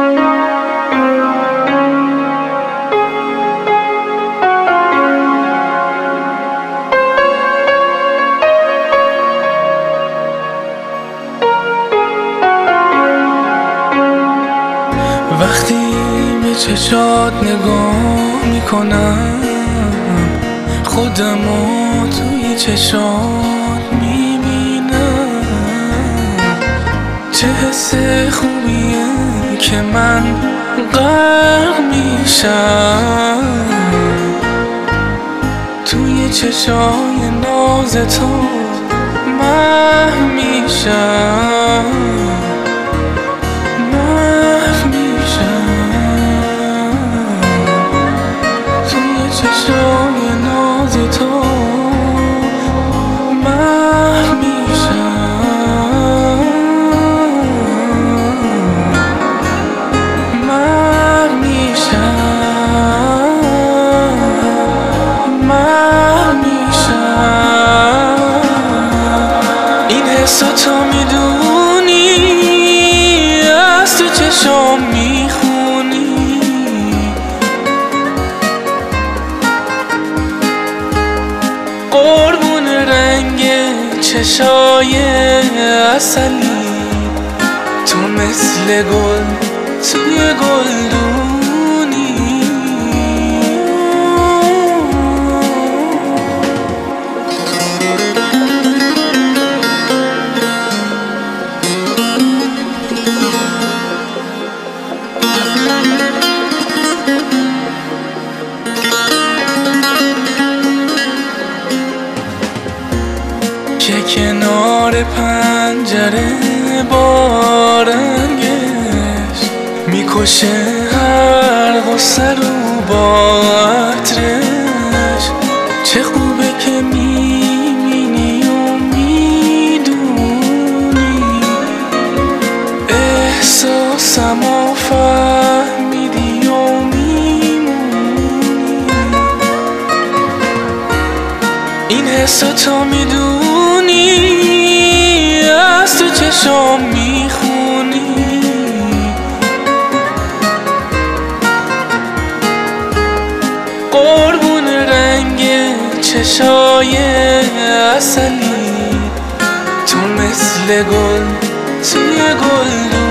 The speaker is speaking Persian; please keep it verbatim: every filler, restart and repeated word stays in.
وقتی به چشات نگاه میکنم خودمو توی چشات میبینم. چه حس خوبیه که من غرق میشم توی چشای ناز تو محو میشم. چشای ناز تو محو میشم، محو میشم، محو میشم. این حسو تو میدونی از تو چشام میخونی. قربون رنگ چشای عسلی تو مثل گل توی گلدونی. که کنار پنجره با رنگش میکشه هر غصه رو با عطرش. چه خوبه که میبینی و میدونی احساسمو فهمیدی و میمونی. این حسو تو میدونی از تو چشام میخونی. قربون رنگ چشای عسلی تو مثل گل توی گلدونی.